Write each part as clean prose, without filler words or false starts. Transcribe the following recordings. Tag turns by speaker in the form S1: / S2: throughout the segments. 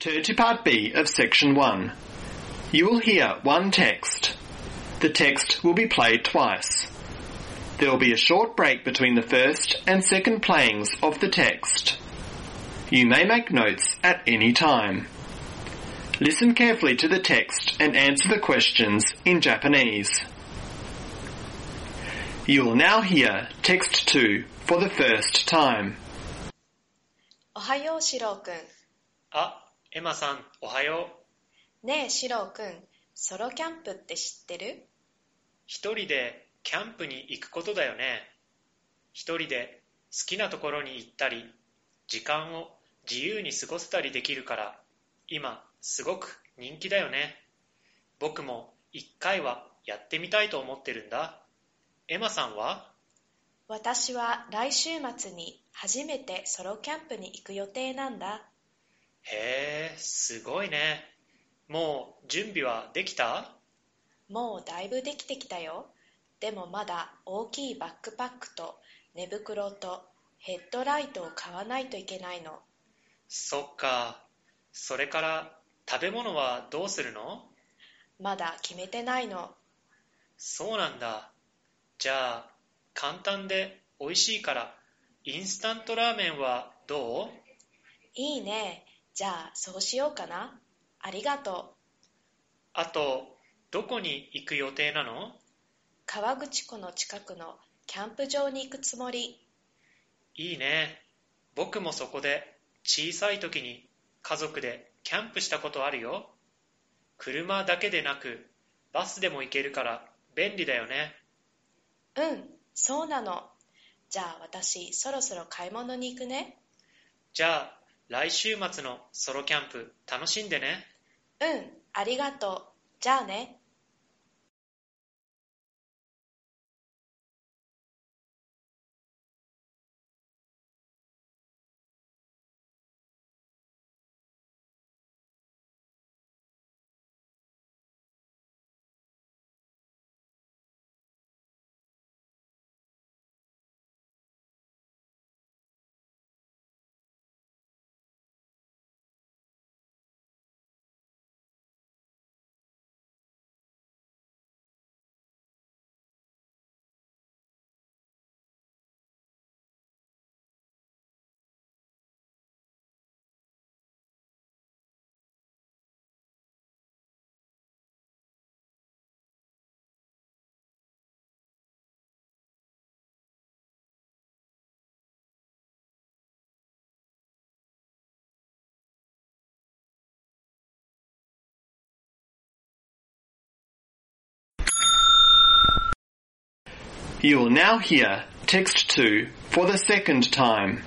S1: Turn to Part B of Section 1. You will hear one text. The text will be played twice. There will be a short break between the first and second playings of the text. You may make notes at any time. Listen carefully to the text and answer the questions in Japanese. You will now hear Text 2 for the first time.
S2: おはよう、シローくん。
S3: あ、エマさん、おはよう。
S2: ねえ、シローくん、ソロキャンプって知ってる？
S3: 一人でキャンプに行くことだよね。一人で好きなところに行ったり、時間を自由に過ごせたりできるから、今すごく人気だよね。僕も一回はやってみたいと思ってるんだ。エマさんは？
S2: 私は来週末に初めてソロキャンプに行く予定なんだ。
S3: へえ、すごいね。もう準備はできた？
S2: もうだいぶできてきたよ。でもまだ大きいバックパックと寝袋とヘッドライトを買わないといけないの。
S3: そっか。それから食べ物はどうするの？
S2: まだ決めてないの。
S3: そうなんだ。じゃあ、簡単で美味しいからインスタントラーメンはどう？
S2: いいね。じゃあそうしようかな。ありがとう。
S3: あと、どこに行く予定なの？
S2: 川口湖の近くのキャンプ場に行くつもり。
S3: いいね。僕もそこで小さい時に家族でキャンプしたことあるよ。車だけでなくバスでも行けるから便利だよね。
S2: うん、そうなの。じゃあ私そろそろ買い物に行くね。
S3: じゃあ来週末のソロキャンプ楽しんでね。
S2: うん、ありがとう。じゃあね。
S1: You will now hear Text 2 for the second time.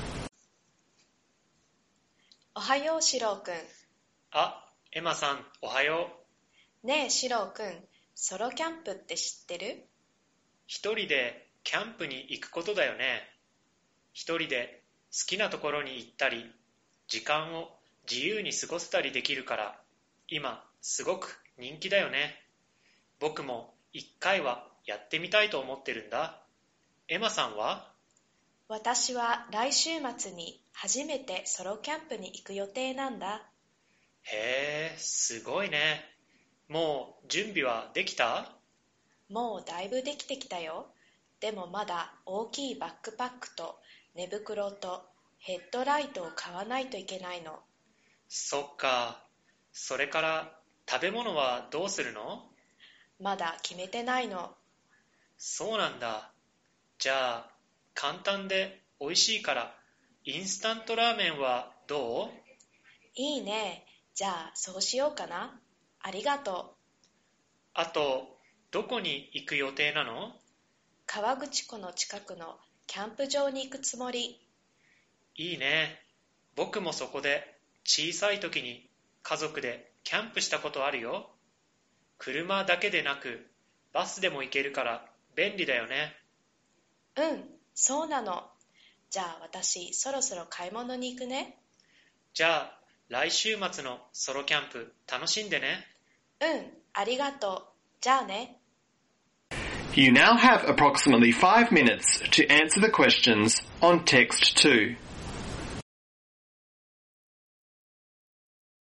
S2: おはよう、シローくん。
S3: あ、エマさん、おはよう。
S2: ねえ、シローくん、ソロキャンプって知ってる？
S3: 一人でキャンプに行くことだよね。一人で好きなところに行ったり、時間を自由に過ごせたりできるから、今すごく人気だよね。僕も一回はやってみたいと思ってるんだ。エマさんは？
S2: 私は来週末に初めてソロキャンプに行く予定なんだ。
S3: へえ、すごいね。もう準備はできた？
S2: もうだいぶできてきたよ。でもまだ大きいバックパックと寝袋とヘッドライトを買わないといけないの。
S3: そっか。それから食べ物はどうするの？
S2: まだ決めてないの。
S3: そうなんだ。じゃあ、簡単で美味しいからインスタントラーメンはどう？
S2: いいね。じゃあそうしようかな。ありがとう。
S3: あと、どこに行く予定なの？
S2: 川口湖の近くのキャンプ場に行くつもり。
S3: いいね。僕もそこで小さい時に家族でキャンプしたことあるよ。車だけでなくバスでも行けるから便利だよね。
S2: うん、そうなの。じゃあ私そろそろ買い物に行くね。
S3: じゃあ来週末のソロキャンプ楽しんでね。
S2: うん、ありがとう。じゃあね。
S1: You now have approximately 5 minutes to answer the questions on Text 2.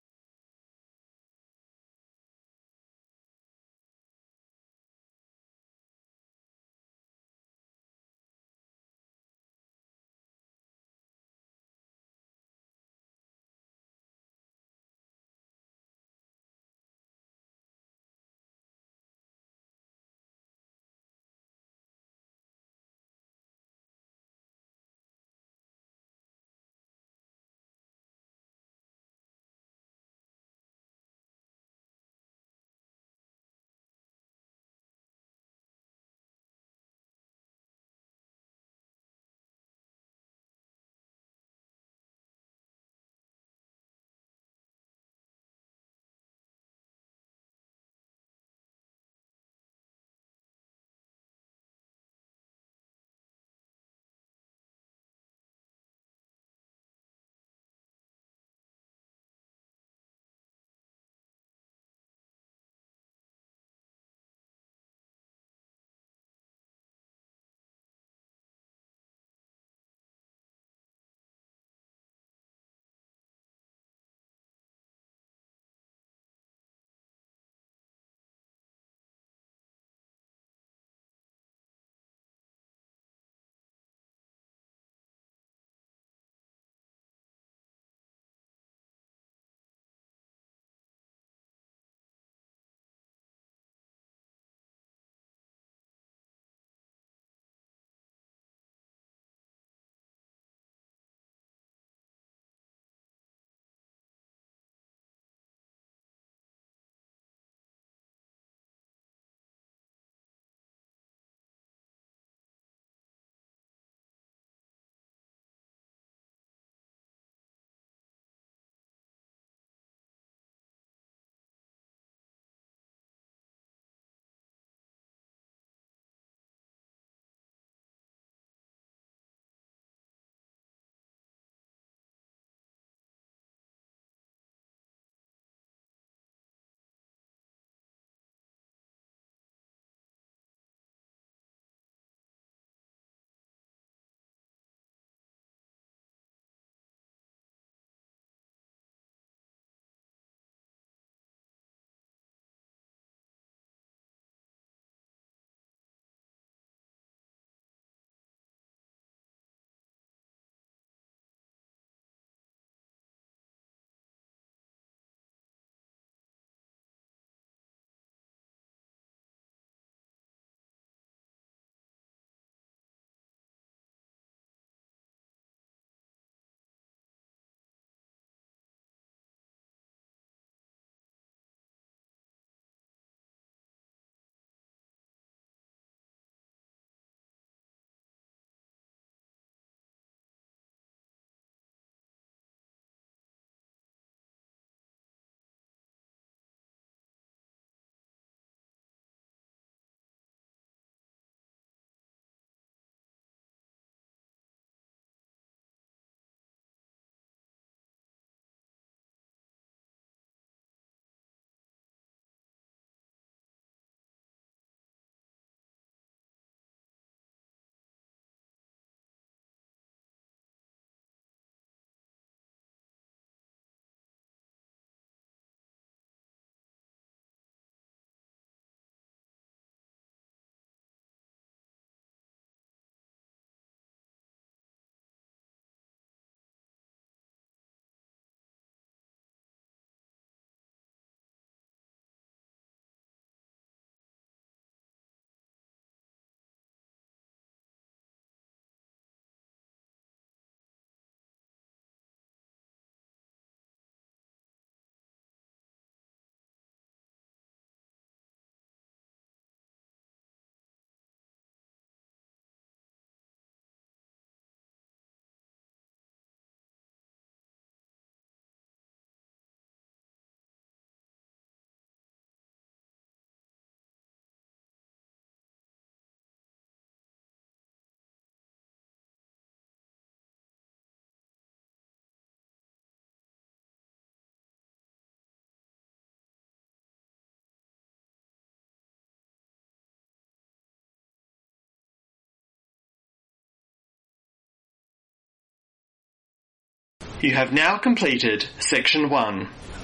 S1: You have now completed Section 1.